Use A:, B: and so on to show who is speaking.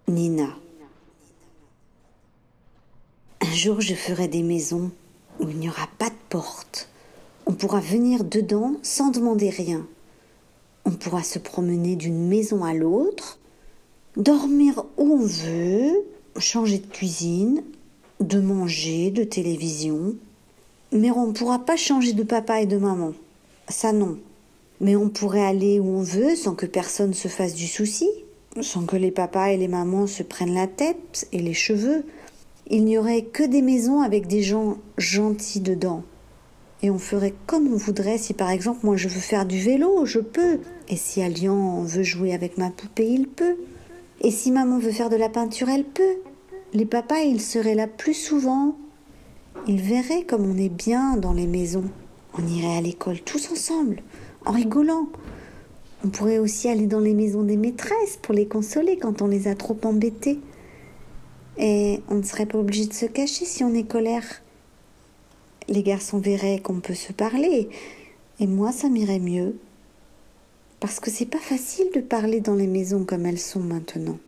A: Nina. Un jour, je ferai des maisons où il n'y aura pas de porte. On pourra venir dedans sans demander rien. On pourra se promener d'une maison à l'autre, dormir où on veut, changer de cuisine, de manger, de télévision. Mais on ne pourra pas changer de papa et de maman. Ça non. Mais on pourrait aller où on veut sans que personne se fasse du souci, sans que les papas et les mamans se prennent la tête et les cheveux. Il n'y aurait que des maisons avec des gens gentils dedans. Et on ferait comme on voudrait. Si par exemple moi je veux faire du vélo, je peux. Et si Alian veut jouer avec ma poupée, il peut. Et si maman veut faire de la peinture, elle peut. Les papas, ils seraient là plus souvent. Ils verraient comme on est bien dans les maisons. On irait à l'école tous ensemble, en rigolant. On pourrait aussi aller dans les maisons des maîtresses pour les consoler quand on les a trop embêtés. Et on ne serait pas obligé de se cacher si on est colère. Les garçons verraient qu'on peut se parler. Et moi, ça m'irait mieux. Parce que c'est pas facile de parler dans les maisons comme elles sont maintenant.